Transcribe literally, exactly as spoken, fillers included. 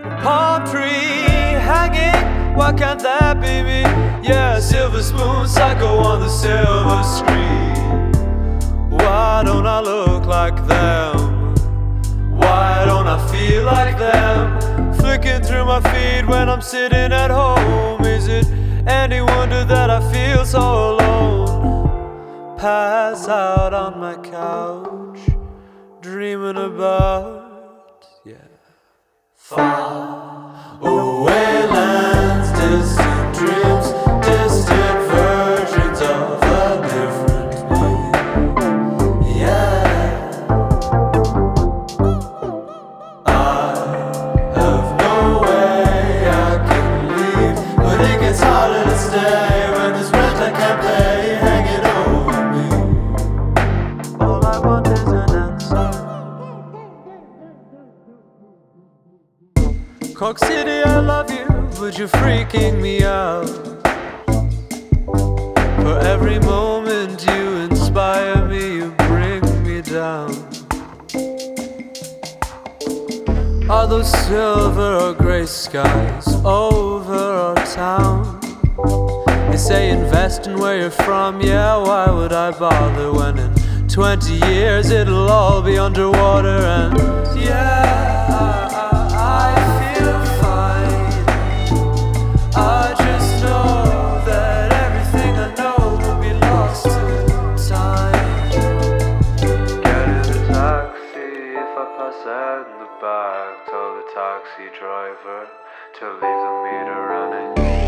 Palm tree hanging, why can't that be me? Yeah, silver spoon psycho on the silver screen. Why don't I look like them? Why don't I feel like them? Flicking through my feed when I'm sitting at home. Is it any wonder that I feel so alone? Pass out on my couch, dreaming about, yeah, far away lands, distant dreams, distant versions of a different me. Yeah, I have no way I can leave, but it gets harder to stay when there's rent I can't pay hanging over me. All I want is an answer. Cork City, I love you, but you're freaking me out. For every moment you inspire me, you bring me down. Are those silver or grey skies over our town? They say invest in where you're from, yeah, why would I bother when in twenty years it'll all be underwater? And yeah, I, I feel fine. I just know that everything I know will be lost to time. Get in a taxi if I pass out in the back. Tell the taxi driver to leave the meter running.